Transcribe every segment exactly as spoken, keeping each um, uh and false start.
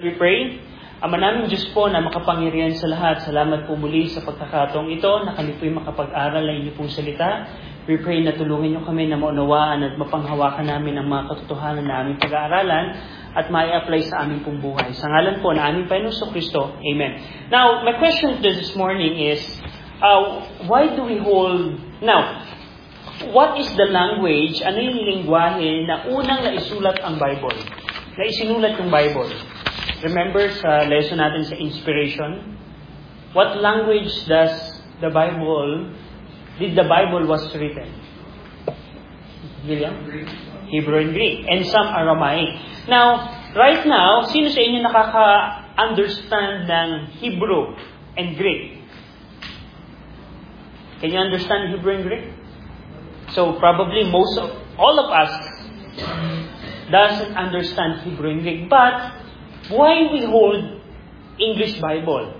We pray. Ama namin Diyos po na makapangyarihan sa lahat. Salamat po muli sa pagkakataong ito na kami po'y makapag-aral ng inyong pong salita. We pray na tulungan niyo kami na maunawaan at mapanghawakan namin ang mga katotohanan na aming pag-aaralan at mai-apply sa aming pong buhay. Sa ngalan po na aming Panginoong Kristo. Amen. Now, my question this morning is, uh, why do we hold... Now, what is the language, ano yung lingwahe na unang naisulat ang Bible? Na isinulat yung Bible? Remember sa lesson natin sa inspiration? What language does the Bible, did the Bible was written? William? Hebrew and Greek. And some Aramaic. Now, right now, sino sa inyo nakaka-understand ng Hebrew and Greek? Can you understand Hebrew and Greek? So, probably most of, all of us doesn't understand Hebrew and Greek. But, why we hold English Bible?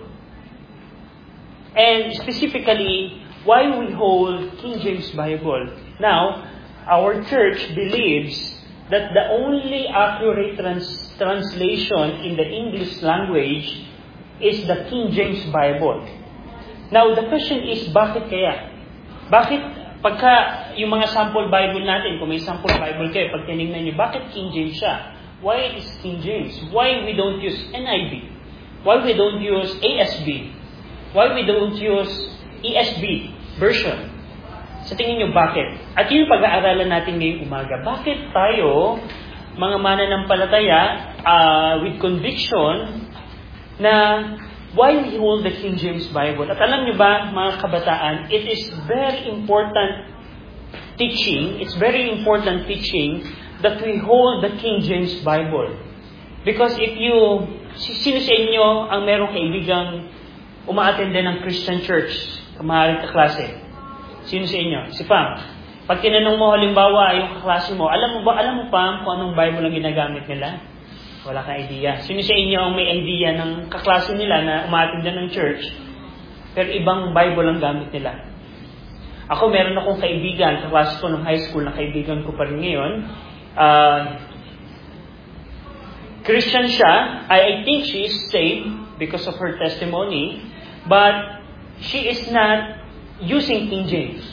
And specifically, why we hold King James Bible? Now, our church believes that the only accurate trans- translation in the English language is the King James Bible. Now, the question is, bakit kaya? Bakit pagka yung mga sample Bible natin, kung may sample Bible kayo, pag tinignan nyo, bakit King James siya? Why is King James? Why we don't use N I V? Why we don't use A S B? Why we don't use E S B version? Sa tingin nyo, bakit? At yun yung pag-aaralan natin ngayong umaga. Bakit tayo, mga mananampalataya, uh, with conviction, na why we hold the King James Bible? At alam nyo ba, mga kabataan, it is very important teaching, it's very important teaching that we hold the King James Bible. Because if you, sino sa inyo ang merong kaibigang umaattend ng Christian church, kamaharing kaklase? Sino sa inyo? Si Pam. Pag tinanong mo halimbawa yung kaklase mo, alam mo ba, alam mo Pam kung anong Bible ang ginagamit nila? Wala kang idea. Sino sa inyo ang may idea ng kaklase nila na umaattend ng church, pero ibang Bible ang gamit nila? Ako, meron akong kaibigan, kaklase ko ng high school na kaibigan ko pa rin ngayon. Uh, Christian siya. I, I think she is saved because of her testimony, but she is not using King James.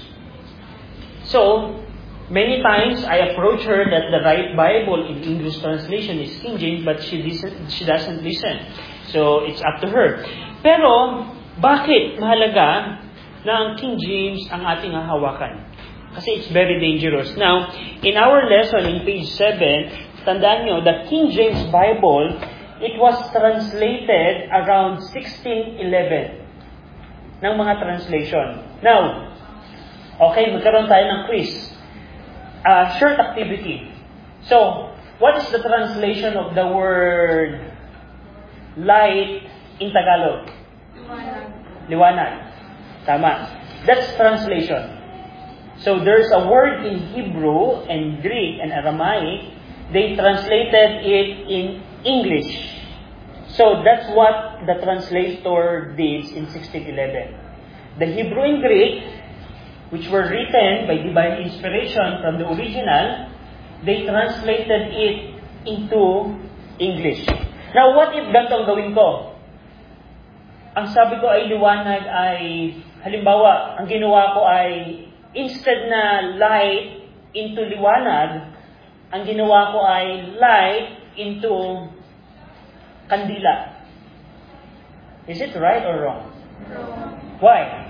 So, many times I approach her that the right Bible in English translation is King James, but she doesn't, she doesn't listen. So, it's up to her. Pero, bakit mahalaga na ang King James ang ating hahawakan? Kasi it's very dangerous. Now, in our lesson in page seven, tandaan nyo, the King James Bible, it was translated around sixteen eleven ng mga translation. Now, okay, magkaroon tayo ng quiz. Uh, short activity. So, what is the translation of the word light in Tagalog? Liwanag. Liwanag. Tama. That's translation. So, there's a word in Hebrew and Greek and Aramaic. They translated it in English. So, that's what the translator did in sixteen eleven. The Hebrew and Greek, which were written by divine inspiration from the original, they translated it into English. Now, what if ganito ang gawin ko? Ang sabi ko ay liwanag ay, halimbawa, ang ginawa ko ay, instead na light into liwanag, ang ginawa ko ay light into kandila. Is it right or wrong? Wrong. Why?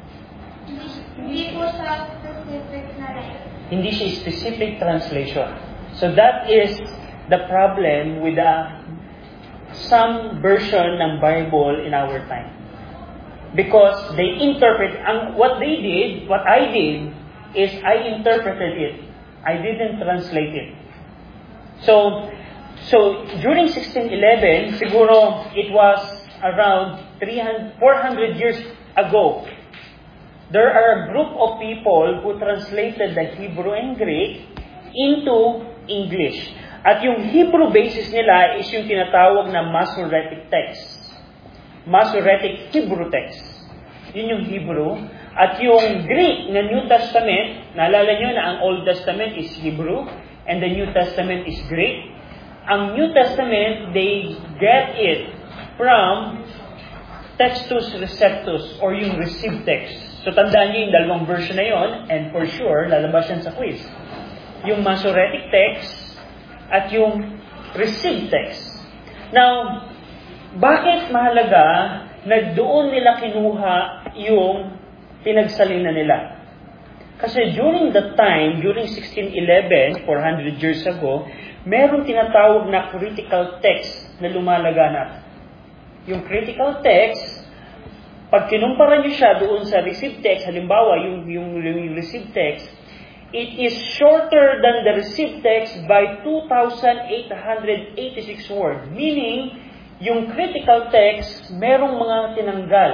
Hindi po sa specific na light. Hindi siya specific translation. So that is the problem with the, some version ng Bible in our time. Because they interpret, ang, what they did, what I did, is I interpreted it. I didn't translate it. So, so during sixteen eleven, siguro it was around three hundred, four hundred years ago. There are a group of people who translated the Hebrew and Greek into English. At yung Hebrew basis nila is yung tinatawag na Masoretic text. Masoretic Hebrew text. Yun yung Hebrew. At yung Greek na New Testament, naalala nyo na ang Old Testament is Hebrew and the New Testament is Greek. ang New Testament, they get it from Textus Receptus or yung received text. So tandaan niyo yung dalawang version na yon, and for sure, lalabas yan sa quiz. Yung Masoretic text at yung received text. Now, bakit mahalaga na doon nila kinuha yung pinagsalina nila? Kasi during that time, during sixteen eleven, four hundred years ago, merong tinatawag na critical text na lumalaganap. Yung critical text, pag kinumpara niyo siya doon sa received text, halimbawa yung, yung, yung received text, it is shorter than the received text by two thousand eight hundred eighty-six words. Meaning, yung critical text, merong mga tinanggal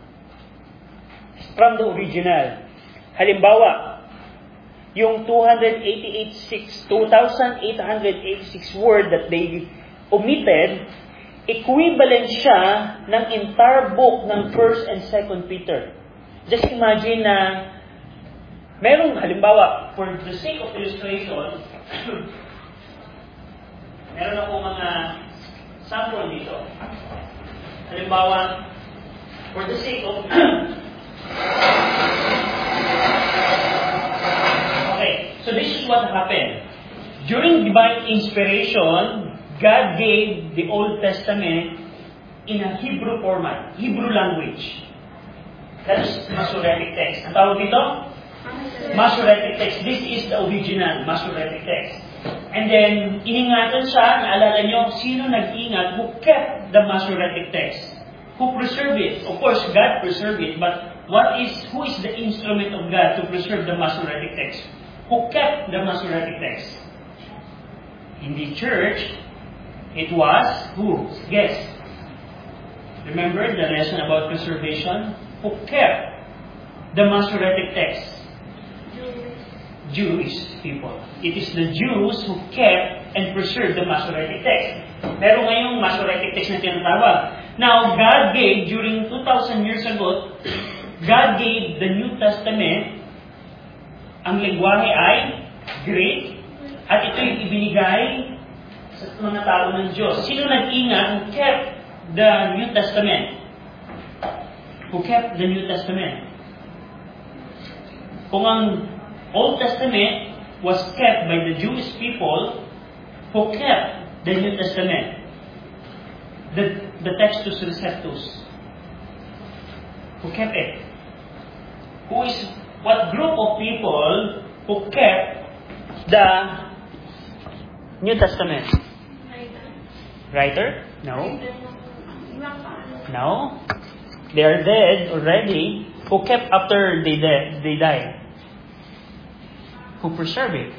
from the original. Halimbawa, yung two thousand eight hundred eighty-six word that they omitted, equivalent siya ng entire book ng First and Second Peter. Just imagine na merong, halimbawa, for the sake of illustration, meron ako mga sample dito. Halimbawa, for the sake of okay, so this is what happened. During divine inspiration, God gave the Old Testament in a Hebrew format, Hebrew language. That is Masoretic text. Ang tawag dito? Masoretic text. This is the original Masoretic text. And then, iningatan siya, naalala nyo, sino nag-ingat who kept the Masoretic text? Who preserved it? Of course, God preserved it, but what is, who is the instrument of God to preserve the Masoretic text? Who kept the Masoretic text? In the church, it was who? Guess. Remember the lesson about preservation? Who kept the Masoretic text? Jewish people. It is the Jews who kept and preserved the Masoretic text. Meron ngayong Masoretic text na tinatawag. Now, God gave, during two thousand years ago, God gave the New Testament. Ang lengguwahe ay Greek, at ito yung ibinigay sa mga tao ng Diyos. Sino nag-ingat who kept the New Testament? Who kept the New Testament? Kung ang Old Testament was kept by the Jewish people, who kept the New Testament? The, the Textus Receptus. Who kept it? Who is, what group of people who kept the New Testament? Writer? No. No. They are dead already. Who kept after they, de- they died? Who preserved it?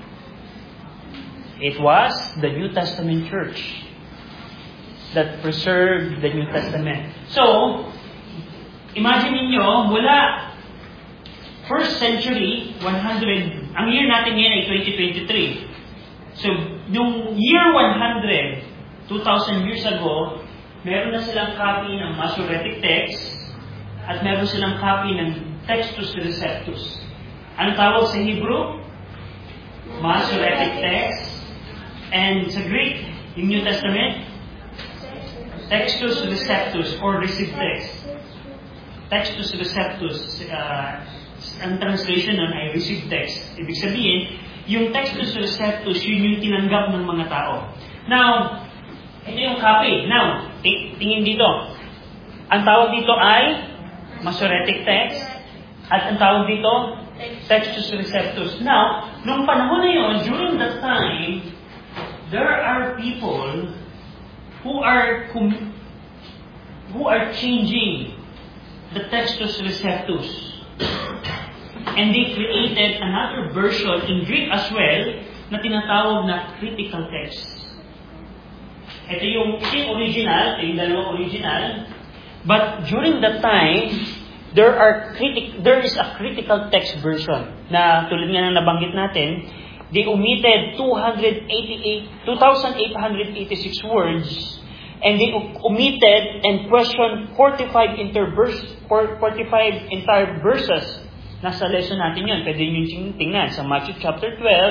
It was the New Testament church that preserved the New Testament. So, imagine niyo mula first century, one hundred, ang year natin ngayon ay twenty twenty-three. So, yung year one hundred, two thousand years ago, meron na silang copy ng Masoretic text at meron silang copy ng Textus Receptus. Ano tawag sa Hebrew? Masoretic text. And sa Greek, yung New Testament, Textus Receptus or received text. Textus Receptus, uh, ang translation nun ay received text. Ibig sabihin, yung Textus Receptus, yun yung tinanggap ng mga tao. Now, ito yung copy. Now, t- tingin dito. Ang tawag dito ay Masoretic text. At ang tawag dito, Textus Receptus. Now, nung panahon na yun, during that time, there are people who are who are changing the Textus Receptus. And they created another version in Greek as well na tinatawag na critical text. Ito yung, ito yung original, ito yung dalawang original. But during that time, there are critic, there is a critical text version na tulad nga ng nabanggit natin, they omitted two thousand eight hundred eighty-six words, and they omitted and questioned forty-five interverse, forty-five entire verses. Nasa lesson natin yun. Pwede nyo tingnan sa Matthew chapter twelve,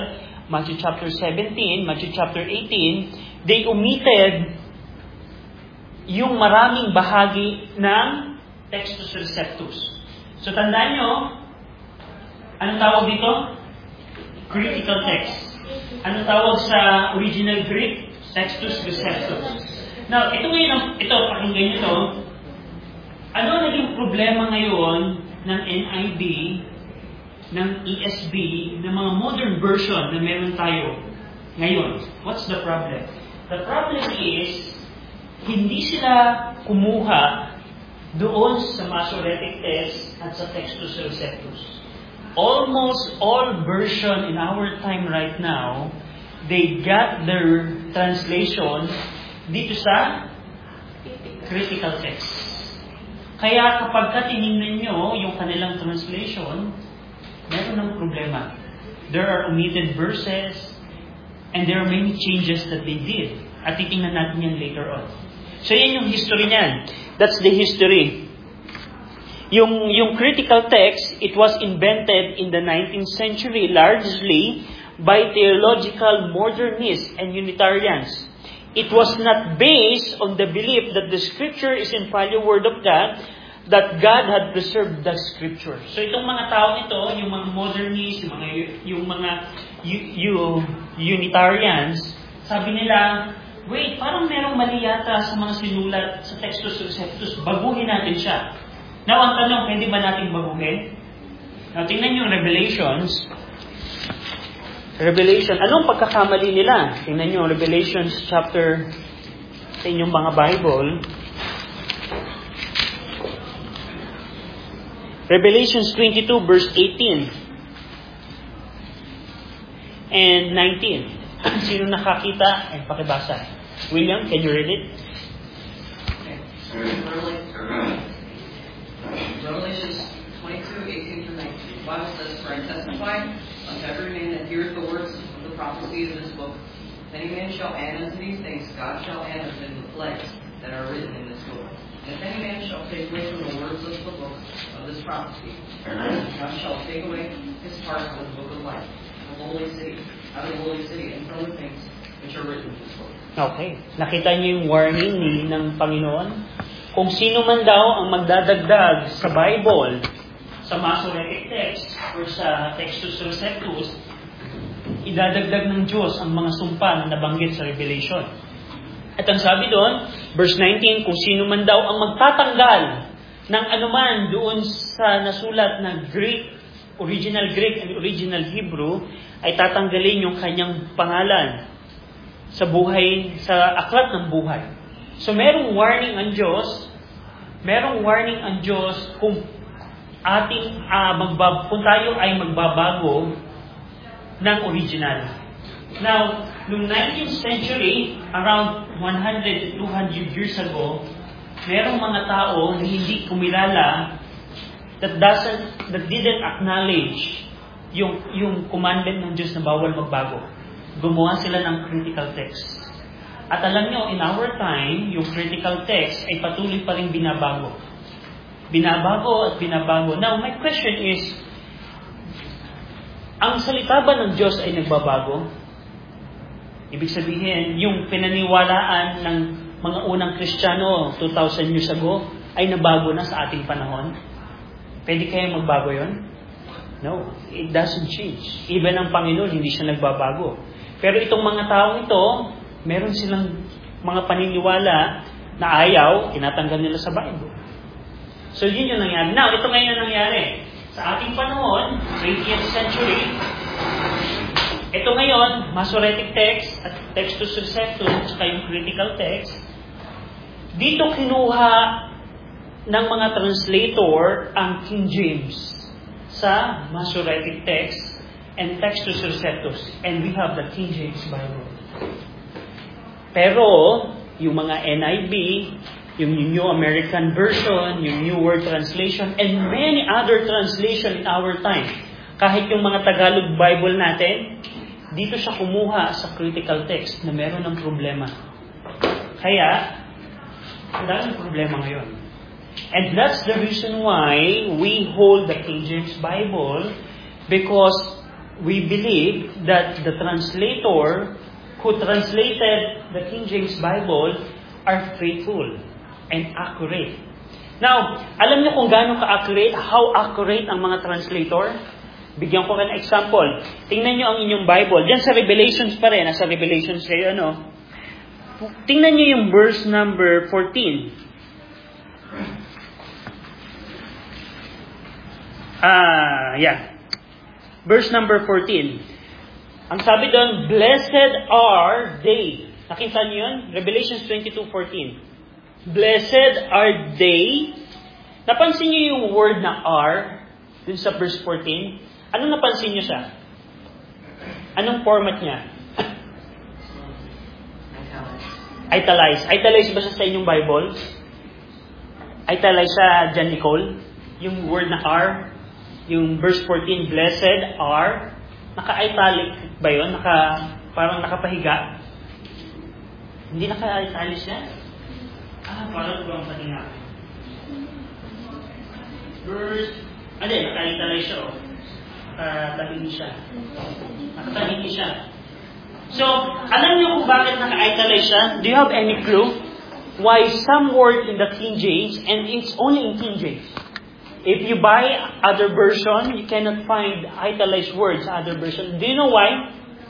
Matthew chapter seventeen, Matthew chapter eighteen, they omitted yung maraming bahagi ng Textus Receptus. So tandaan nyo, anong tawag dito? Critical text. Anong tawag sa original Greek? Textus Receptus. Now, ito ngayon, ito, pakinggan nyo to. Ano naging problema ngayon ng N I V, ng E S V, ng mga modern version na meron tayo ngayon? What's the problem? The problem is, hindi sila kumuha doon sa Masoretic text at sa Textus Receptus. Almost all version in our time right now, they got their translation dito sa critical text. Kaya kapag ka tinignan nyo yung kanilang translation, meron ng problema. There are omitted verses, and there are many changes that they did. At titingnan natin yan later on. So yan yung history niyan. That's the history. Yung, yung critical text, it was invented in the nineteenth century largely by theological modernists and Unitarians. It was not based on the belief that the Scripture is infallible Word of God, that God had preserved the Scripture. So itong mga tao ito, yung mga modernists, yung mga, yung mga you, you, Unitarians, sabi nila, wait, parang merong mali yata sa mga sinulat sa Textus Receptus, baguhin natin siya. Now, ang tanong, pwede ba natin baguhin? Now, tingnan yung Revelations. Revelation, anong pagkakamali nila? Tingnan nyo, Revelations chapter sa inyong mga Bible. Revelations twenty-two, verse eighteen and nineteen. Sino nakakita? Ay, pakibasa. William, can you read it? Revelations twenty-two, eighteen through nineteen. The Bible says, "For I testify unto every man that heareth the words of the prophecy of this book. If any man shall add unto these things, God shall add unto him the plagues that are written in this book. And if any man shall take away from the words of the book of this prophecy, God shall take away his part of the book of life, of the holy city, out of the holy city, and from the things which are written in this book." Okay. Nakita niyo yung warning ni ng Panginoon? Kung sino man daw ang magdadagdag sa Bible, sa Masoretic text, or sa Textus Receptus, idadagdag ng Diyos ang mga sumpa na nabanggit sa Revelation. At ang sabi doon, verse nineteen, kung sino man daw ang magtatanggal ng anuman doon sa nasulat na Greek, original Greek and original Hebrew, ay tatanggalin yung kanyang pangalan sa buhay, sa aklat ng buhay. So merong warning ang Diyos, merong warning ang Diyos kung ating uh, magbab- kung tayo ay magbabago ng original. Now, noong nineteenth century, around one hundred to two hundred years ago, merong mga tao na hindi kumilala that doesn't that didn't acknowledge yung yung commandment ng Diyos na bawal magbago. Gumawa sila ng critical text. At alam nyo, in our time, yung critical text ay patuloy pa rin binabago. Binabago at binabago. Now, my question is, ang salita ba ng Diyos ay nagbabago? Ibig sabihin, yung pinaniwalaan ng mga unang Kristiyano two thousand years ago ay nabago na sa ating panahon? Pwede kaya magbago yon? No, it doesn't change. Even ang Panginoon, hindi siya nagbabago. Pero itong mga taong ito, meron silang mga paniniwala na ayaw, tinatanggal nila sa Bible. So, yun yung nangyari. Now, ito ngayon ang nangyari. Sa ating panahon, twentieth century, ito ngayon, Masoretic text at Textus Receptus, at yung critical text, dito kinuha ng mga translator ang King James sa Masoretic text and Textus Receptus. And we have the King James Bible. Pero, yung mga N I V, yung New American Version, yung New World Translation, and many other translation in our time, kahit yung mga Tagalog Bible natin, dito siya kumuha sa critical text na meron ng problema. Kaya, wala ng problema ngayon. And that's the reason why we hold the King James Bible, because we believe that the translator who translated the King James Bible are faithful and accurate. Now, alam niyo kung gaano ka-accurate, how accurate ang mga translator? Bigyan ko ng example. Tingnan niyo ang inyong Bible. Diyan sa Revelations pa rin. Nasa Revelations kayo, ano? Tingnan niyo yung verse number fourteen. Ah, yeah. Verse number fourteen. Ang sabi doon, blessed are they. Nakita niyo yun? Revelations twenty-two fourteen. Blessed are they. Napansin niyo yung word na are dun sa verse fourteen? Ano napansin niyo siya? Anong format niya? Italize. Italize ba siya sa inyong Bible? Italize siya, John Nicole? Yung word na are? Yung verse fourteen, blessed are? Naka-italic ba yun? Naka, parang nakapahiga? Hindi naka-italic siya? Ah, parang ito ang patinga. Verse, ano yun? Naka-italic siya, oh. Nakatabingi siya. Nakatabingi siya. So, alam niyo kung bakit naka-italize siya? Do you have any clue? Why some word in the King James, and it's only in King James. If you buy other version, you cannot find italized words other version. Do you know why?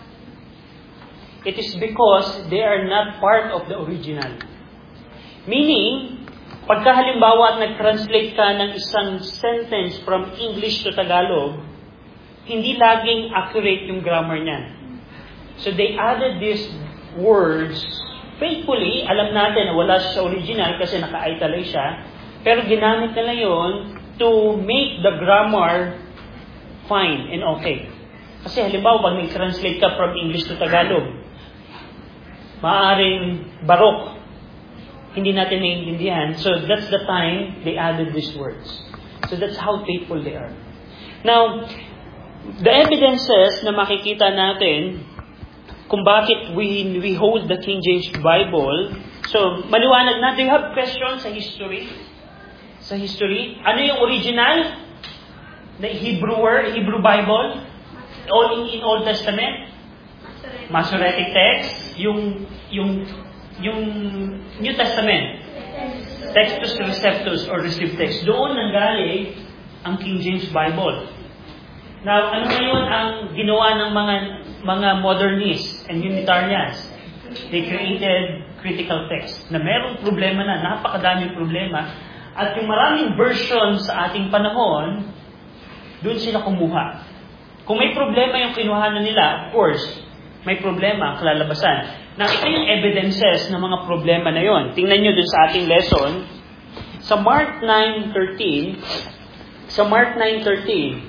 It is because they are not part of the original. Meaning, pagka halimbawa at nag-translate ka ng isang sentence from English to Tagalog, hindi laging accurate yung grammar niyan. So they added these words faithfully. Alam natin na wala siya sa original kasi naka-italize siya. Pero ginamit nila yon to make the grammar fine and okay. Kasi halimbawa, pag nag-translate ka from English to Tagalog, maaaring barok. Hindi natin naiintindihan. So that's the time they added these words. So that's how faithful they are. Now, the evidences na makikita natin kung bakit we we hold the King James Bible. So, maliwanag na. Do you have questions sa history? Sa history? Ano yung original? The Hebrew word, Hebrew Bible? All in, in Old Testament? Masoretic text? Yung, yung, yung New Testament? Textus Receptus or Received Text. Doon nanggaling ang King James Bible. Now, ano ngayon ang ginawa ng mga mga modernists and Unitarians? They created critical text na merong problema na, napakadaming problema. At yung maraming versions sa ating panahon, doon sila kumuha. Kung may problema yung kinuhanan nila, of course, may problema ang kalalabasan. Now, ito yung evidences ng mga problema na yon. Tingnan nyo doon sa ating lesson. Sa Mark nine thirteen, sa Mark nine thirteen,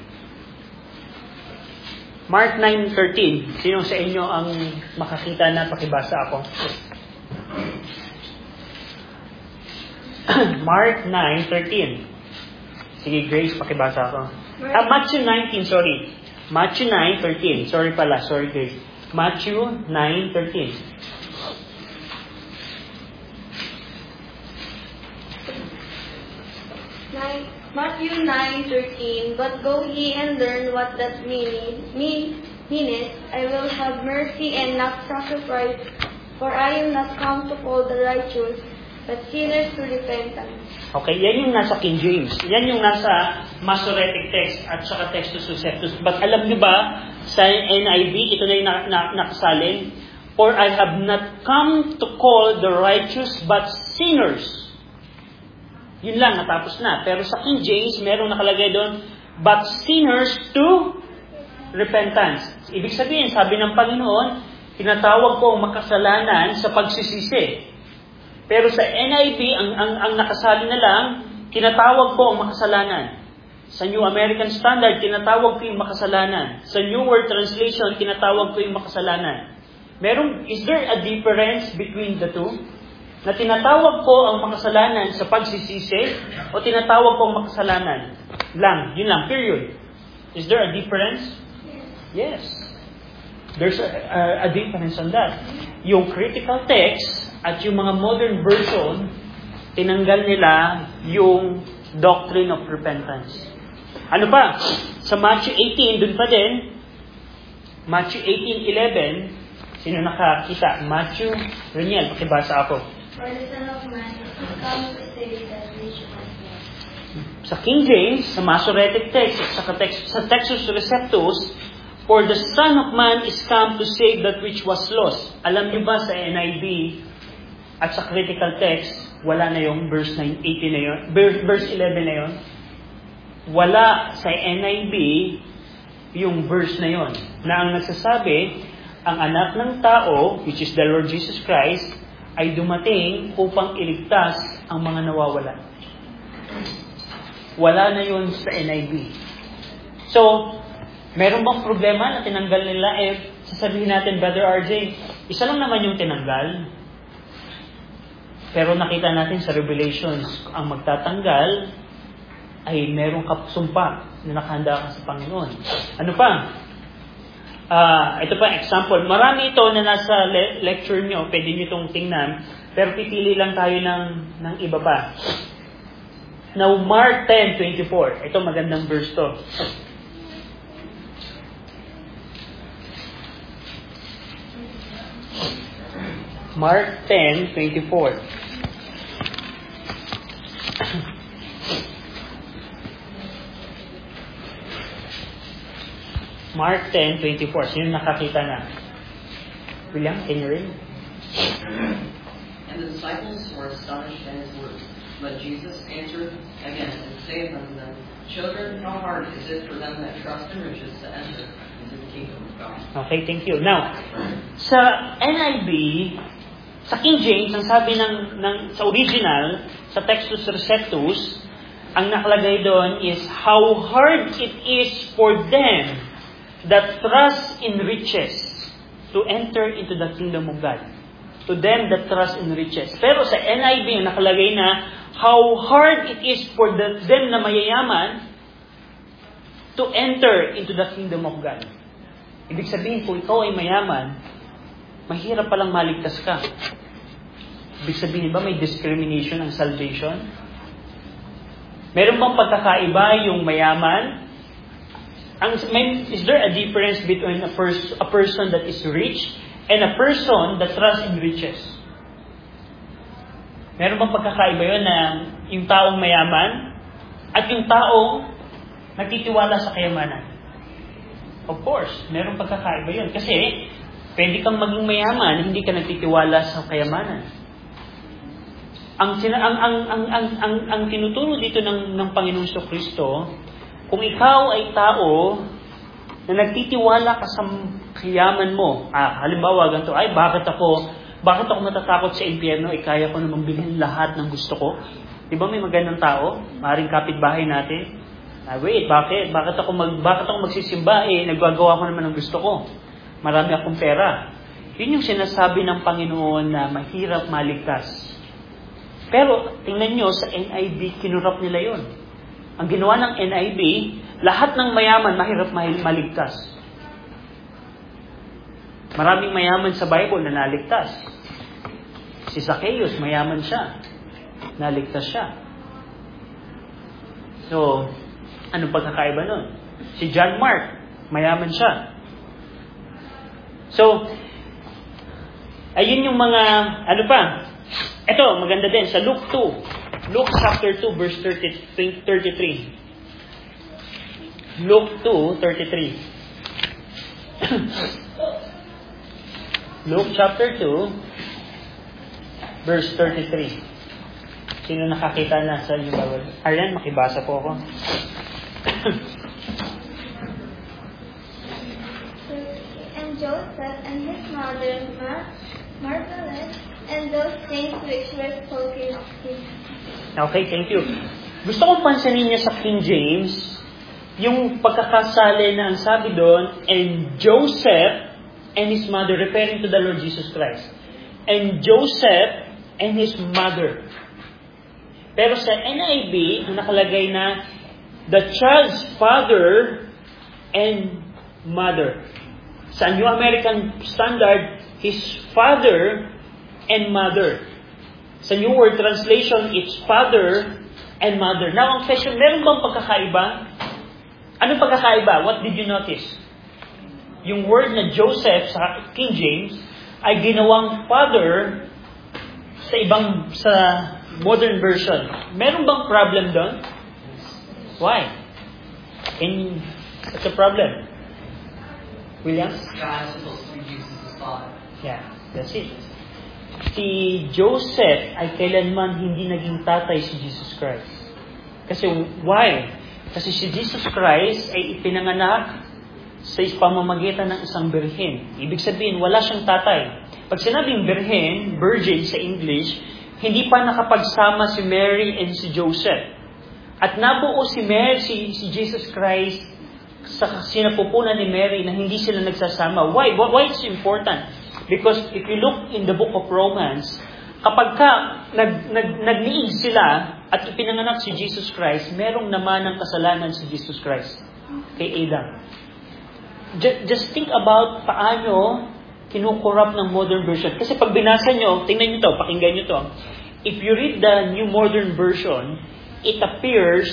Mark nine thirteen. Sino sa inyo ang makakita na pakibasa ako? Mark nine thirteen. Sige, Grace, pakibasa ako. Ah, Matthew nineteen, sorry. Matthew nine thirteen. Sorry pala, sorry Grace. Matthew nine thirteen. Matthew nine thirteen. But go ye and learn what that meaneth. Mean, meaneth, I will have mercy and not sacrifice, for I am not come to call the righteous, but sinners to repentance. Okay, yan yung nasa King James. Yan yung nasa Masoretic text at saka Textus Receptus. But alam niyo ba, sa N I V, ito na yung na, na, nakasalin, for I have not come to call the righteous, but sinners. Yun lang, natapos na. Pero sa King James, merong nakalagay doon, but sinners to repentance. Ibig sabihin, sabi ng Panginoon, tinatawag ko ang makasalanan sa pagsisisi. Pero sa N I V, ang, ang, ang nakasali na lang, tinatawag ko ang makasalanan. Sa New American Standard, tinatawag ko yung makasalanan. Sa New World Translation, tinatawag ko yung makasalanan. Merong, is there a difference between the two? Na tinatawag ko ang makasalanan sa pagsisisi o tinatawag ko ang makasalanan lang, yun lang, period. Is there a difference? Yes. There's a, a, a difference on that. Yung critical text at yung mga modern version, tinanggal nila yung doctrine of repentance. Ano pa? Sa Matthew eighteen, dun pa din, Matthew eighteen eleven, sino nakakita? Matthew, Reniel, pakibasa ako. For the Son of Man is come to save that which was lost. Sa King James, sa Masoretic text, sa, text, sa Textus Receptus, for the Son of Man is come to save that which was lost. Alam niyo ba sa N I V at sa critical text, wala na yung verse eighteen na yun, verse eleven na yun? Wala sa N I V yung verse na yun. Na ang nagsasabi, ang anak ng tao, which is the Lord Jesus Christ, ay dumating upang iligtas ang mga nawawala. Wala na yun sa N I V. So, meron bang problema na tinanggal nila? Eh, sasabihin natin, Brother R J, isa lang naman yung tinanggal. Pero nakita natin sa Revelations, ang magtatanggal ay merong kapsumpa na nakahanda ka sa Panginoon. Ano pa? Uh, ito pa, example. Marami ito na nasa le- lecture nyo. Pwede nyo itong tingnan. Pero pipili lang tayo ng, ng iba pa. Now, Mark ten twenty-four. Ito, magandang verse to. Mark ten twenty-four. Mark ten twenty-four. Sino nakakita na? William, can you read? And the disciples were astonished at his words. But Jesus answered again and saith unto them, Children, how hard is it for them that trust in riches to enter into the kingdom of God? Okay, thank you. Now, sa N I V, sa King James, ang sabi ng, ng sa original, sa Textus Receptus, ang nakalagay doon is, how hard it is for them that trust in riches to enter into the kingdom of God. To them that trust in riches. Pero sa N I V, nakalagay na, how hard it is for the, them na mayayaman to enter into the kingdom of God. Ibig sabihin, kung ikaw ay mayaman, mahirap palang maligtas ka. Ibig sabihin ba may discrimination ang salvation? Meron bang pagkakaiba yung mayaman? Ang, may, is there a difference between a, pers- a person that is rich and a person that trusts in riches? Meron bang pagkakaiba yun na yung taong mayaman at yung taong nagtitiwala sa kayamanan? Of course, meron pagkakaiba yun. Kasi, pwede kang maging mayaman, hindi ka nagtitiwala sa kayamanan. Ang, ang, ang, ang, ang, ang, ang tinuturo dito ng, ng Panginoon Kristo, kung ikaw ay tao na nagtitiwala ka sa kayaman mo, ah, halimbawa ganito, ay bakit ako, bakit ako matatakot sa impyerno, ay kaya ko namang bilhin lahat ng gusto ko. Di ba may magandang tao, maaaring kapitbahay natin, ah, wait, bakit? Bakit ako, mag, bakit ako magsisimba, eh, naggagawa ko naman ng gusto ko. Marami akong pera. Yun yung sinasabi ng Panginoon na mahirap maligtas. Pero, tingnan nyo, sa N I V, kinurap nila yon. Ang ginawa ng N I V, lahat ng mayaman, mahirap maligtas. Maraming mayaman sa Bible na naligtas. Si Zacchaeus, mayaman siya. Naligtas siya. So, anong pagkakaiba nun? Si John Mark, mayaman siya. So, ayun yung mga, ano pa? Ito, maganda din, sa Luke two. Luke chapter two, verse thirty-three. Luke two, thirty-three. Luke chapter two, verse thirty-three. Sino nakakita na sa inyong bawal? Arlen, makibasa po ako. And Joseph and his mother Mar- Margaret and those things which were spoken of him. Okay, thank you. Gusto kong pansinin niya sa King James, yung pagkakasali na ang sabi doon, and Joseph and his mother, referring to the Lord Jesus Christ. And Joseph and his mother. Pero sa N I V, ang nakalagay na, the child's father and mother. Sa New American Standard, his father and mother. Sa New World Translation, it's father and mother. Now, ang question, meron bang pagkakaiba? Anong pagkakaiba? What did you notice? yung word na Joseph sa King James ay ginawang father sa ibang, sa modern version. Meron bang problem doon? Why? In, what's the problem? William? God is supposed to be used as his father. Yeah, that's it. Si Joseph ay kailanman hindi naging tatay si Jesus Christ. Kasi why? Kasi si Jesus Christ ay ipinanganak sa pamamagitan ng isang birhen. Ibig sabihin, wala siyang tatay. Pag sinabing birhen, virgin sa English, hindi pa nakapagsama si Mary and si Joseph. At nabuo si Mary, si, si Jesus Christ sa sinapupunan ni Mary na hindi sila nagsasama. Why? Why it's important? Because if you look in the book of Romans, kapag ka nag, nag, nagniig sila at ipinanganak si Jesus Christ, merong naman ng kasalanan si Jesus Christ kay Adam. Just, just think about paano kinukurap ng modern version. Kasi pag binasa nyo, tingnan nyo to, pakinggan nyo to. If you read the New Modern Version, it appears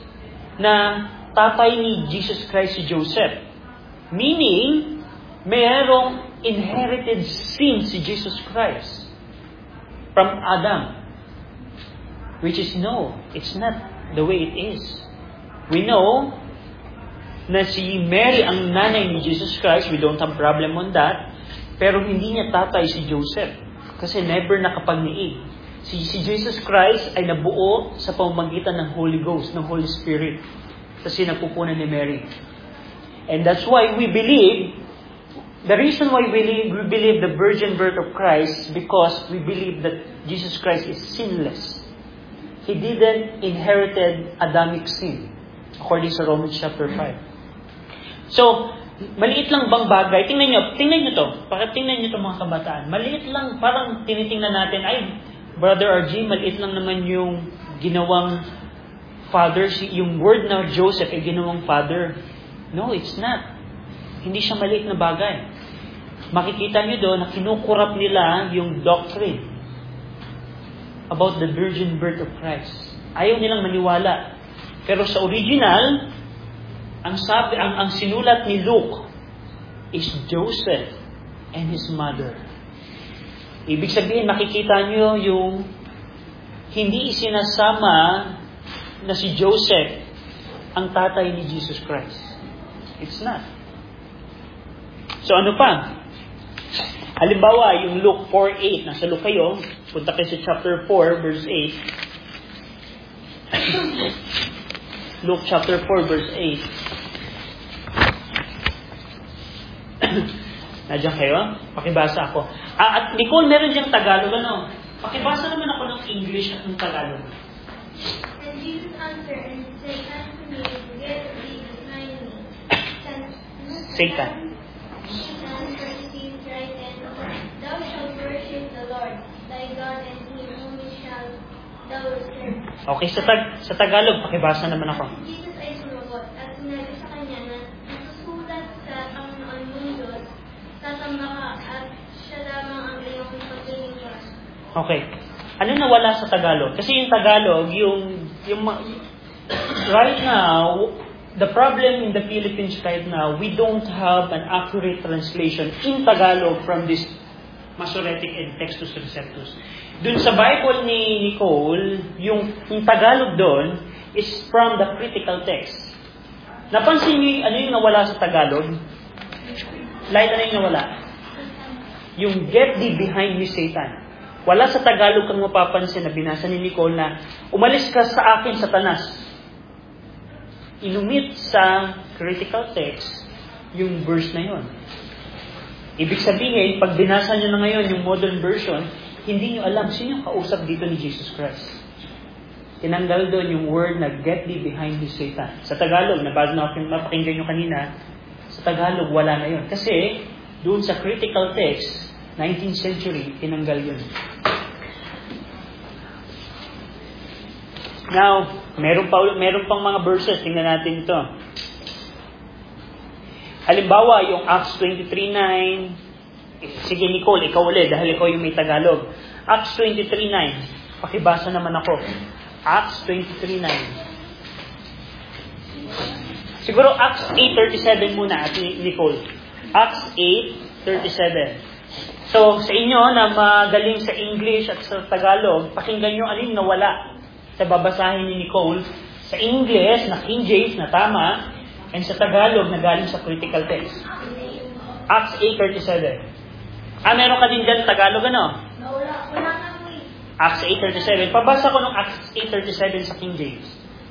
na tatay ni Jesus Christ si Joseph. Meaning, mayroong inherited sin si Jesus Christ from Adam. Which is no, it's not the way it is. We know na si Mary ang nanay ni Jesus Christ. We don't have problem on that. Pero hindi niya tatay si Joseph. Kasi never nakapagniig. Si, si Jesus Christ ay nabuo sa pamamagitan ng Holy Ghost, ng Holy Spirit, sa sinapupunan ni Mary. And that's why we believe, the reason why we believe, we believe the virgin birth of Christ, because we believe that Jesus Christ is sinless. He didn't inherited Adamic sin, according to Romans chapter five. So, maliit lang bang bagay? Tingnan nyo, tingnan nyo to. Tingnan nyo to mga kabataan. Maliit lang, parang tinitingnan natin, ay, Brother R G, maliit lang naman yung ginawang father, yung word na Joseph ay ginawang father. No, it's not. Hindi siya maliit na bagay. Makikita nyo doon na kinukurap nila yung doctrine about the virgin birth of Christ. Ayaw nilang maniwala. Pero sa original, ang sabi, ang, ang sinulat ni Luke is Joseph and his mother. Ibig sabihin, makikita nyo yung hindi isinasama na si Joseph ang tatay ni Jesus Christ. It's not. So ano pa? Halimbawa, yung Luke four eight, nasa Luke kayo, punta kayo sa chapter four, verse eight. Luke chapter four, verse eight. Nandiyan kayo? Pakibasa ako. Ah, at Nicole, meron diyang Tagalog, ano? Pakibasa naman ako ng English at ng Tagalog. And Jesus answered and said unto me, Get thee behind me, Satan. Satan, for it is written, Thou shalt worship the Lord thy God, and him only shalt thou serve. Okay, sa, tag sa Tagalog, pakibasa naman ako. At Jesus ay sumagot at sinabi sa kanya na nasusulat sa Panginoon mong Diyos, tatamba ka at siya lamang ang iyong paglilingkod. Okay. Ano nawala sa Tagalog? Kasi yung Tagalog, yung, yung right now, the problem in the Philippines right now, we don't have an accurate translation in Tagalog from this Masoretic and Textus Receptus. Dun sa Bible ni Nicole, yung, yung Tagalog doon is from the critical text. Napansin niyo ano yung nawala sa Tagalog? Light, ano yung nawala? Yung get thee behind me, Satan. Wala sa Tagalog kang mapapansin na binasa ni Nicole na umalis ka sa akin, Satanas. Inumit sa critical text yung verse na yon. Ibig sabihin, pag binasa nyo na ngayon yung modern version, hindi nyo alam sino yung kausap dito ni Jesus Christ. Tinanggal doon yung word na get thee behind me, Satan. Sa Tagalog, nabasa na mapakinggan nyo kanina, sa Tagalog wala na yun. Kasi doon sa critical text, nineteenth century, tinanggal yun. Now, meron pa meron pang mga verses, tingnan natin ito. Halimbawa, yung Acts twenty-three nine. Sige, Nicole, ikaw ulit dahil ikaw yung may Tagalog. Acts twenty-three nine. Pakibasa naman ako. Acts twenty-three nine. Siguro Acts eight thirty-seven muna at Nicole. Acts eight thirty-seven. So, sa inyo na magaling sa English at sa Tagalog, pakinggan nyo alin nawala sa babasahin ni Nicole. Sa English, na King James, na tama, and sa Tagalog, na galing sa critical text. Acts eight thirty-seven. Ah, meron ka din dyan Tagalog, ano? Wala, wala na mo eh. Acts eight thirty-seven. Pabasa ko ng Acts eight thirty-seven sa King James.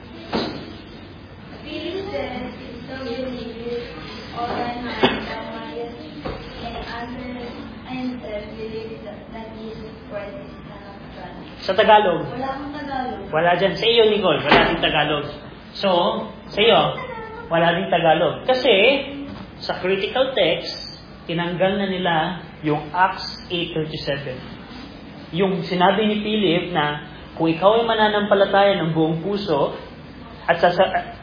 Philip said, "It's so believe all that man, Damaris, and others answered, believe that, that Jesus Christ is the Son of God." Sa Tagalog. Wala akong Tagalog. Wala dyan. Sa iyo, Nicole, wala din Tagalog. So, sa iyo, wala din Tagalog. Kasi, sa critical text, tinanggal na nila yung Acts eight thirty-seven. Yung sinabi ni Philip na, kung ikaw ay mananampalataya ng buong puso, at sa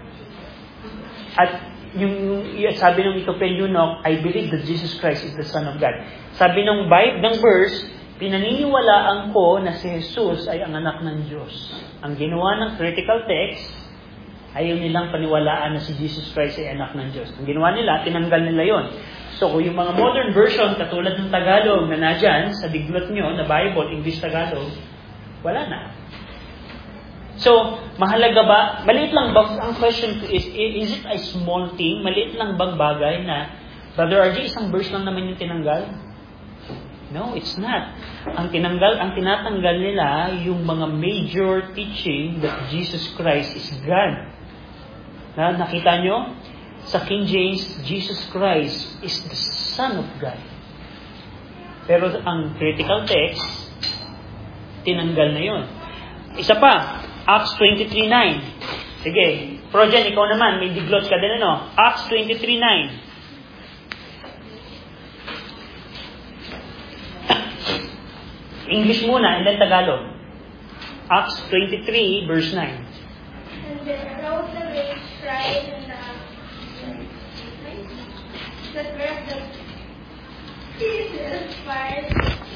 at yung, yung sabi ng Ethiopian eunuch, I believe that Jesus Christ is the Son of God. Sabi ng Bible, ng verse, pinaniniwalaan ko na si Jesus ay ang anak ng Diyos. Ang ginawa ng critical text, ayaw nilang paniwalaan na si Jesus Christ ay anak ng Diyos. Ang ginawa nila, tinanggal nila yon. So, kung yung mga modern version, katulad ng Tagalog na nadyan sa diglot nyo, na Bible, English-Tagalog, wala na. So, mahalaga ba? Maliit lang ba? Ang question is, is it a small thing? Maliit lang bang bagay na, Brother R J, isang verse lang naman yung tinanggal? No, it's not. Ang tinanggal, ang tinatanggal nila, yung mga major teaching that Jesus Christ is God. Na, nakita nyo? Sa King James, Jesus Christ is the Son of God. Pero ang critical text, tinanggal na yun. Isa pa, Acts twenty-three nine. Sige, Projen, ikaw naman, may diglot ka din, ano? Acts twenty-three nine. English muna, and then Tagalog. Acts twenty-three, verse nine. And there arose a great cry in the the breath of Jesus Christ.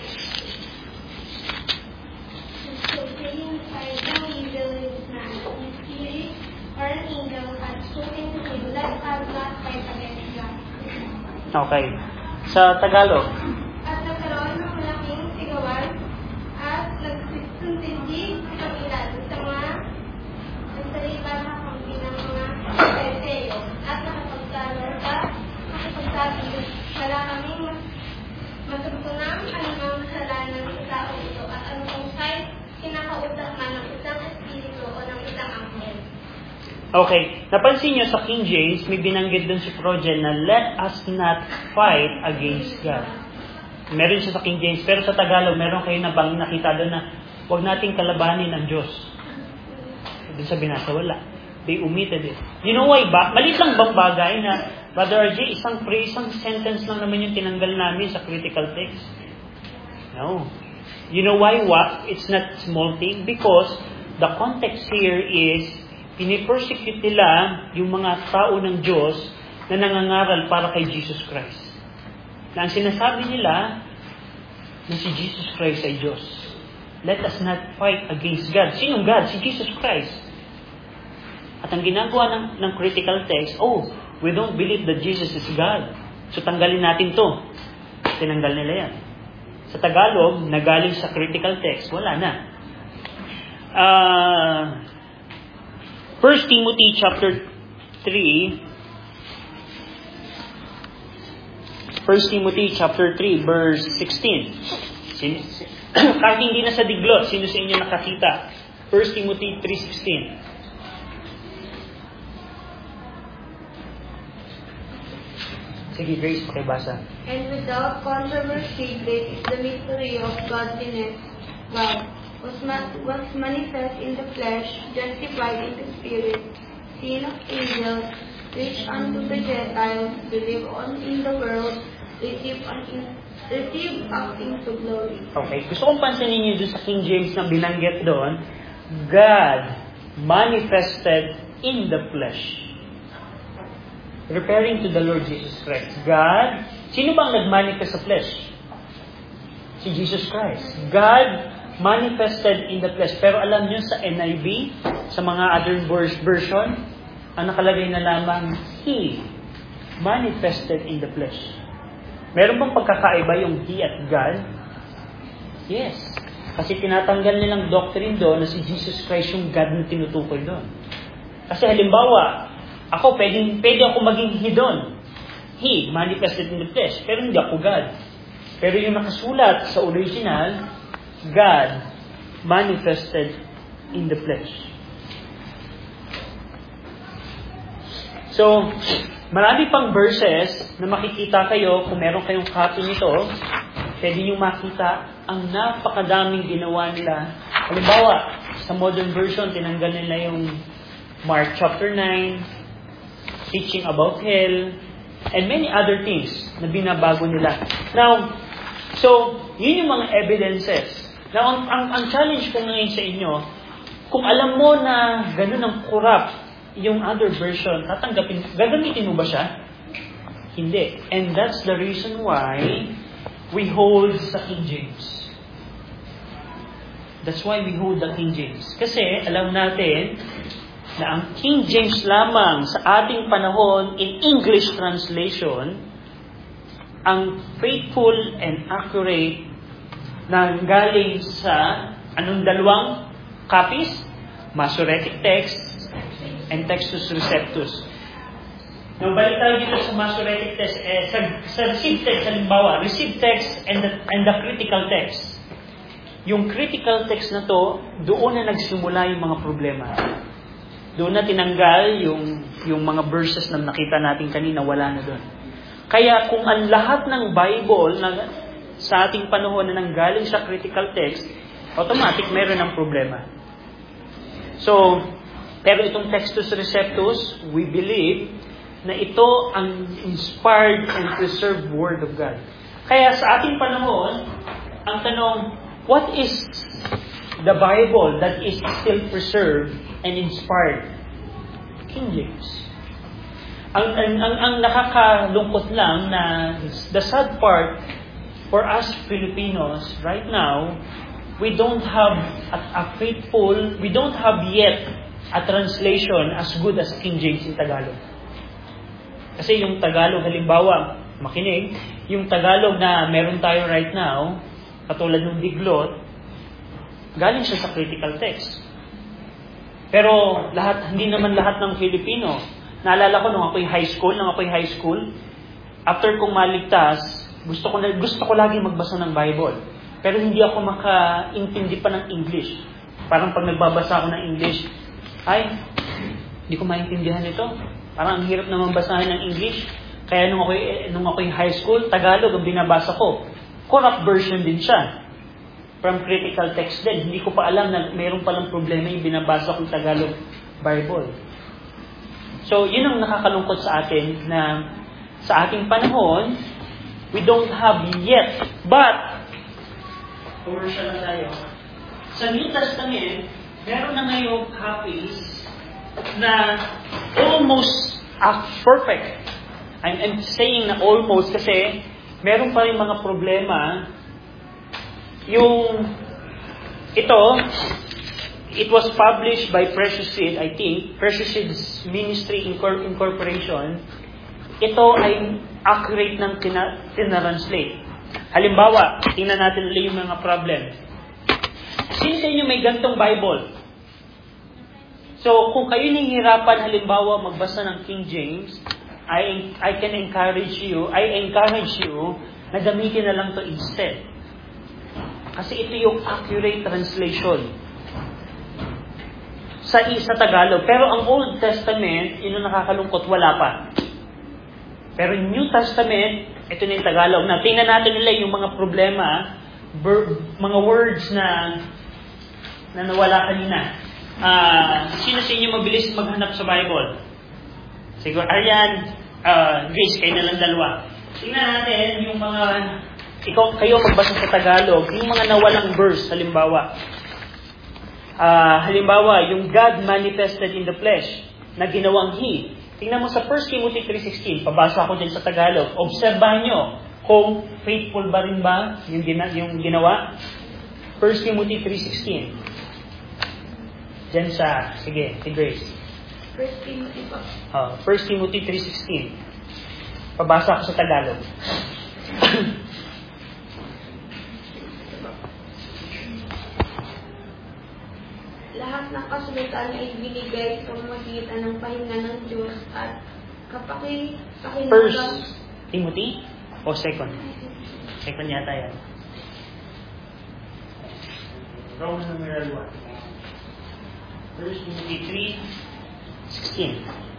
And so taking sight, no evil in his man, his spirit or an angel had spoken to him, let us not fight against God. Okay. Sa Tagalog. At nagkaroon ng malaking sigawan at nagsisuntindig sa ilan sa mga nagsalita sa kampi ng mga Pariseo at nakapagsalita, nakapagsabi, wala kaming matutunang anumang kasalanan sa tao ito at anumang kahit kinakautak man ng isang espiritu o ng isang anghel. Okay. Napansin nyo sa King James, may binanggit dun si Projen na let us not fight against God. Meron siya sa King James, pero sa Tagalog, meron kayo na bang nakita doon na huwag nating kalabanin ang Diyos. Doon sa binasa, wala. They omitted it. You know why ba? Malit lang bang bagay na, Brother R J, isang phrase, isang sentence lang naman yung tinanggal namin sa critical text? No. You know why what? It's not small thing. Because the context here is, pinipersecute nila yung mga tao ng Diyos na nangangaral para kay Jesus Christ. Na ang sinasabi nila na si Jesus Christ ay Diyos. Let us not fight against God. Sinong God? Si Jesus Christ. At ang ginagawa ng, ng critical text, oh, we don't believe that Jesus is God. So tanggalin natin to. Tinanggal nila yan. Sa Tagalog, nagaling sa critical text, wala na. Ah... Uh, First Timothy chapter three. First Timothy chapter three verse sixteen. Sin, sin, kahit hindi na sa diglot, sino sa inyo nakakita? First Timothy three sixteen. Sige, Grace, pakibasa. And without controversy, great is the mystery of godliness. God was, ma- was manifest in the flesh, justified in the spirit, seen of angels, preached unto the Gentiles, believed on in the world, received on in, received up into glory. Okay, gusto kong pansinin niyo doon sa King James na binanggit doon, God manifested in the flesh. Referring to the Lord Jesus Christ. God, sino bang nag-manifest sa flesh? Si Jesus Christ. God manifested in the flesh. Pero alam niyo sa N I V, sa mga other version, ang nakalagay na lamang, He manifested in the flesh. Meron bang pagkakaiba yung He at God? Yes. Kasi tinatanggal nilang doctrine doon na si Jesus Christ yung God na tinutukoy doon. Kasi halimbawa, ako, pwede, pwede ako maging He doon. He, manifested in the flesh. Pero hindi ako God. Pero yung nakasulat sa original, God, manifested in the flesh. So, marami pang verses na makikita kayo, kung meron kayong copy nito, pwede nyo makita ang napakadaming ginawa nila. Halimbawa, sa modern version, tinanggal nila yung Mark chapter nine, teaching about hell, and many other things na binabago nila. Now, so, yun yung mga evidences. Now, ang, ang, ang challenge ko ngayon sa inyo, kung alam mo na ganun ang corrupt yung other version, tatanggapin, gagamitin mo ba siya? Hindi. And that's the reason why we hold sa King James. That's why we hold the King James. Kasi alam natin na ang King James lamang sa ating panahon in English translation, ang faithful and accurate na galing sa anong dalawang copies? Masoretic text and Textus Receptus. Now, balik tayo dito sa Masoretic text. Eh, sa, sa received text, halimbawa, received text and the, and the critical text. Yung critical text na to, doon na nagsimula yung mga problema. Doon na tinanggal yung, yung mga verses na nakita natin kanina, wala na doon. Kaya kung ang lahat ng Bible na sa ating panahon na nanggaling sa critical text, automatic meron ng problema. So, pero itong Textus Receptus, we believe na ito ang inspired and preserved Word of God. Kaya sa ating panahon, ang tanong, what is the Bible that is still preserved and inspired? King James. Ang, ang, ang, ang nakakalungkot lang na the sad part for us Filipinos right now, we don't have a, a faithful, we don't have yet a translation as good as King James in Tagalog. Kasi yung Tagalog, halimbawa, makinig, yung Tagalog na meron tayo right now, katulad ng Biglot, galing siya sa critical text. Pero lahat, hindi naman lahat ng Filipino. Naalala ko nung ako'y high school, nung ako'y high school, after kong maligtas, gusto ko, na, gusto ko lagi magbasa ng Bible. Pero hindi ako makaintindi pa ng English. Parang pag nagbabasa ako ng English, ay, hindi ko maintindihan ito. Parang ang hirap naman basahin ng English. Kaya nung ako'y, nung ako'y high school, Tagalog ang binabasa ko. Corrupt version din siya. From critical text din. Hindi ko pa alam na mayroon palang problema yung binabasa kong Tagalog Bible. So, yun ang nakakalungkot sa atin na sa ating panahon, we don't have yet. But, commercial na tayo. Sa New Testament, meron na ngayong copies na almost uh, perfect. I'm, I'm saying na almost kasi meron pa rin mga problema. Yung ito, it was published by Precious Seed, I think, Precious Seed's Ministry Incor- Incorporation. Ito ay accurate ng tina- tinranslate. Halimbawa, tingnan natin ulit yung mga problem. Sino sa inyo may gantong Bible? So, kung kayo nahihirapan, halimbawa, magbasa ng King James, I, I can encourage you, I encourage you na gamitin na lang to instead. Kasi ito yung accurate translation sa sa Tagalog. Pero ang Old Testament, yun ang nakakalungkot, wala pa. Pero yung New Testament, ito na yung Tagalog. Na tingnan natin nila yung mga problema, ber, mga words na na nawala kanina. Uh, sino sa inyo mabilis maghanap sa Bible? Siguro, Arian, uh, Grace, kayo na lang dalawa. Tingnan natin yung mga, ikaw, kayo magbasa sa Tagalog, yung mga nawalang verse, halimbawa. Uh, halimbawa, yung God manifested in the flesh, na ginawang He. Tingnan mo sa First Timothy three sixteen, pabasa ko din sa Tagalog. Obserbahan nyo kung faithful ba rin ba yung, gina, yung ginawa. First Timothy three sixteen. Diyan sa, sige, si Grace. First Timothy pa. Uh, First Timothy three sixteen. Pabasa ko sa Tagalog. Lahat ng kasulatan ay binigay sa magitan ng pahinga ng Diyos at kapaki pakinagang... First Timothy o second? Second yata yan. Roman numeral one. First Timothy three sixteen.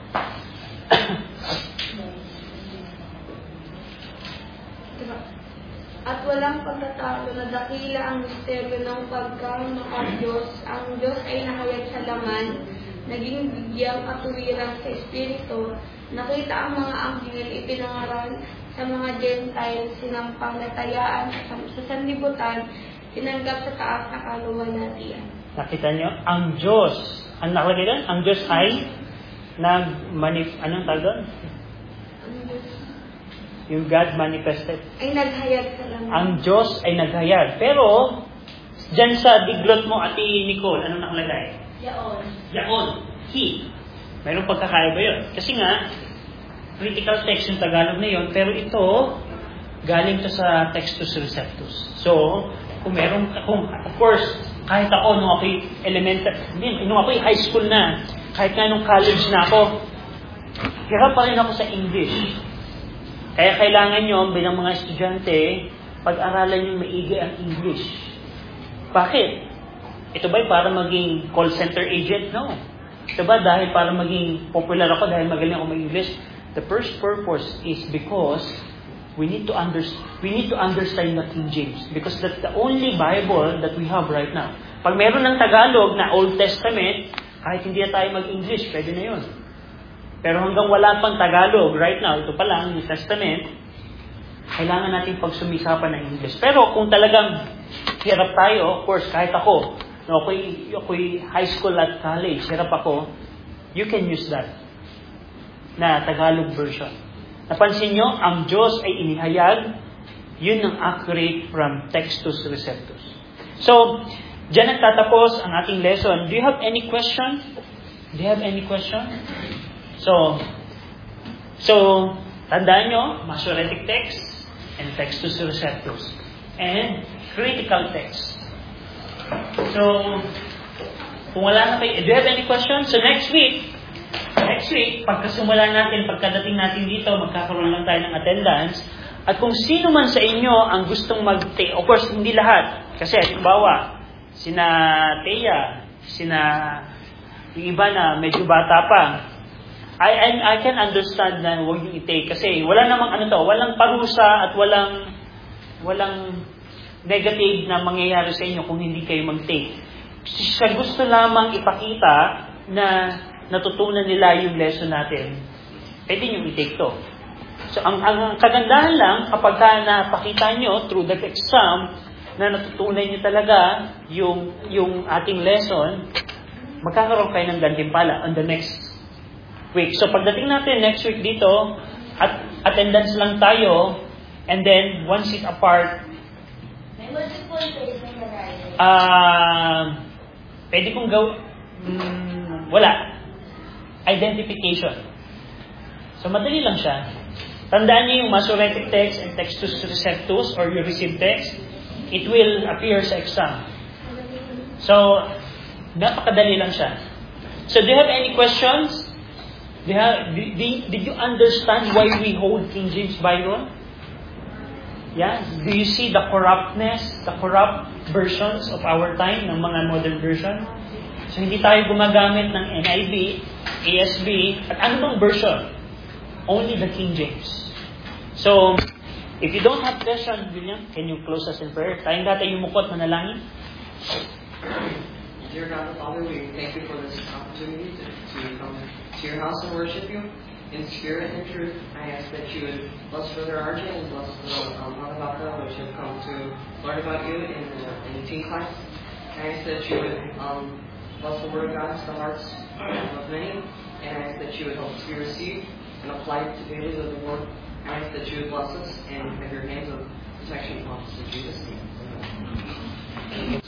Diba? At walang pagtatalo na dakila ang misteryo ng pagkamakadiyos. Ang Diyos ay nahayag sa laman, naging bigyang katuwirang sa Espiritu, nakita ang mga anghel ipinangaral sa mga Gentiles, sinampang natayaan sa, sa sanlibutan, tinanggap sa taas na kaluwalhatian. Nakita nyo? Ang Diyos, ang nakalagay doon? Ang Diyos ay nag-manif... Anong tawag doon? Ang Diyos Yung God manifested. ay naghayag sa laman. Ang Diyos ay naghayag. Pero, dyan sa diglot mo, Ate Nicole, anong nakalagay? Yaon. Yaon. He. Mayroong pagkakaiba yun. Kasi nga, critical text yung Tagalog na yun, pero ito, galing to sa Textus Receptus. So, kung meron, kung, of course, kahit ako, nung ako'y elementary, hindi, nung ako'y high school na, kahit nga nung college na ako, hirap pa rin ako sa English. Kaya kailangan nyo, bilang mga estudyante, pag-aralan nyo maigi ang English. Bakit? Ito ba'y para maging call center agent? No. Ito ba dahil para maging popular ako dahil magaling ako mag-English? The first purpose is because we need to understand we need to understand the King James, because that's the only Bible that we have right now. Pag meron ng Tagalog na Old Testament, kahit hindi na tayo mag-English, pwede na yun. Pero hanggang wala pang Tagalog right now, ito pa lang, New Testament, kailangan natin pagsumikapan ng English. Pero kung talagang hirap tayo, of course, kahit ako, no, ako'y, ako'y high school at college, hirap ako, you can use that na Tagalog version. Napansin nyo, ang Diyos ay inihayag, yun ang accurate from Textus Receptus. So, dyan nagtatapos ang ating lesson. Do you have any question? Do you have any question? So, so tandaan nyo, Masoretic text and Textus Receptus and critical text. So, kung wala na kayo, do you have any questions? So next week, next week, pagkasumula natin, pagkadating natin dito, magkakaroon lang tayo ng attendance. At kung sino man sa inyo ang gustong mag-take, of course, hindi lahat. Kasi, halimbawa, sina Teya, sina yung iba na medyo bata pa, I, I, I can understand na huwag yung i-take. Kasi wala namang ano to, walang parusa at walang walang negative na mangyayari sa inyo kung hindi kayo mag-take. Siya gusto lamang ipakita na natutunan nila yung lesson natin. Pwede nyo i-take to. So, ang, ang kagandahan lang, kapag ka napakita nyo through the exam, na natutunan nyo talaga yung, yung ating lesson, magkakaroon kayo ng gantimpala on the next week. So, pagdating natin next week dito, at attendance lang tayo, and then, one seat apart, May multiple days na nag-rise. ah, pwede kong gawin, mm, wala. Identification. So, madali lang siya. Tandaan niyo yung Masoretic text and Textus Receptus or your received text, it will appear sa exam. So, napakadali lang siya. So, do you have any questions? Do you have, did, did you understand why we hold King James Bible? Yeah? Do you see the corruptness, the corrupt versions of our time, ng mga modern version? So, hindi tayo gumagamit ng N I V, A S B, at ano bang version? Only the King James. So, if you don't have question, William, can you close us in prayer? Tayong dati yung mukot, manalangin. Dear God the Father, we thank you for this opportunity to, to come to your house and worship you in spirit and truth. I ask that you would bless Brother R J and bless the um, Mother Baka, which have come to learn about you in the, in the teen class. I ask that you would um, bless the Word of God to the hearts of many, and I ask that you would help us to be received and applied to daily live the Word. I ask that you would bless us and have your hands of protection upon us in Jesus' name. Amen.